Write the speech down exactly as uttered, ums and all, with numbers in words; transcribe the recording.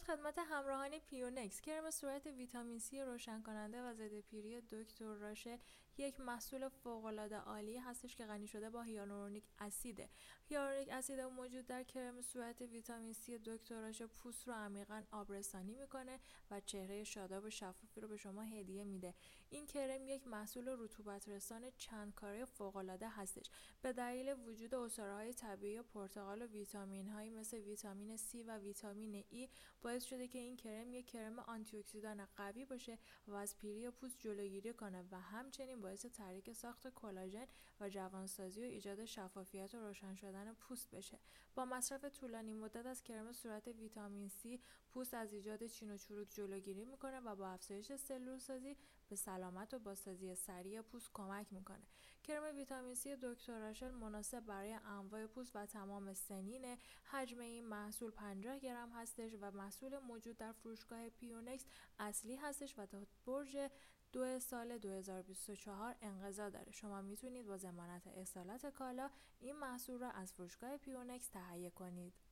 خدمت همراهان پیونکس. کرم صورت ویتامین سی روشن کننده و ضد پیری دکتر راشل یک محصول فوق‌العاده عالی هستش که غنی شده با هیالورونیک اسیده. هیالورونیک اسید موجود در کرم صورت ویتامین سی دکتر راشل پوست رو عمیقاً آبرسانی میکنه و چهره شاداب و شفافی رو به شما هدیه میده. این کرم یک محصول رطوبت رسان چند کاره فوق‌العاده هستش. به دلیل وجود عصاره‌های طبیعی پرتقال و ویتامین‌هایی مثل ویتامین سی و ویتامین ای باعث شده که این کرم یک کرم آنتی اکسیدان قوی باشه و از پیری پوست جلوگیری کنه و همچنین باعث تحریک ساخت کلاژن و جوانسازی و ایجاد شفافیت و روشن شدن پوست بشه. با مصرف طولانی مدت از کرم صورت ویتامین سی پوست از ایجاد چین و چروک جلوگیری میکنه و با افزایش سلول سازی به سلامت و بازسازی سریع پوست کمک میکنه. کرم ویتامین سی دکتر راشل مناسب برای انواع پوست و تمام سنین. حجم این محصول پنجاه گرم هستش و محصول موجود در فروشگاه پیونکس اصلی هستش و تا برج دو سال دو هزار و بیست و چهار انقضا داره. شما میتونید با ضمانت اصالت کالا این محصول را از فروشگاه پیونکس تهیه کنید.